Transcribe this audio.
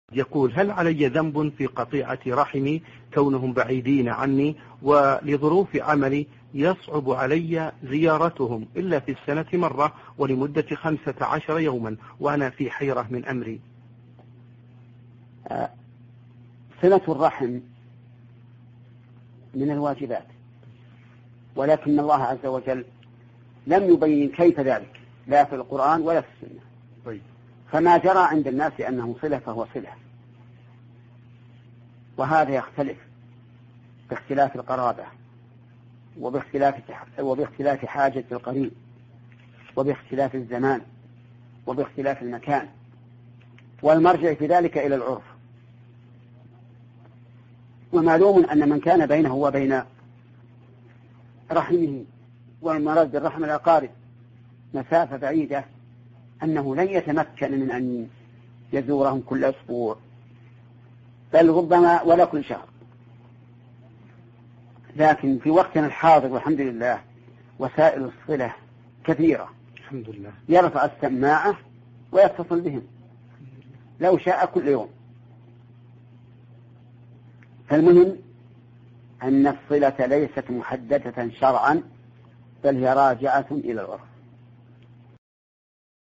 يقول: هل علي ذنب في قطيعة رحمي كونهم بعيدين عني، ولظروف عملي يصعب علي زيارتهم إلا في السنة مرة ولمدة 15 يوما، وأنا في حيرة من أمري؟ صلة الرحم من الواجبات، ولكن الله عز وجل لم يبين كيف ذلك لا في القرآن ولا في السنة. فما جرى عند الناس أنه صلة فهو صلة، وهذا يختلف باختلاف القرابة وباختلاف حاجة القريب وباختلاف الزمان وباختلاف المكان، والمرجع في ذلك إلى العرف. ومعلوم أن من كان بينه وبين رحمه والمرد الرحم الأقارب مسافة بعيدة أنه لن يتمكن من أن يزورهم كل أسبوع، بل ربما ولا كل شهر. لكن في وقتنا الحاضر والحمد لله وسائل الصلة كثيرة، الحمد لله، يرفع السماعة ويتصل بهم لو شاء كل يوم. فالمهم أن الصلة ليست محددة شرعا، بل هي راجعة إلى العرف.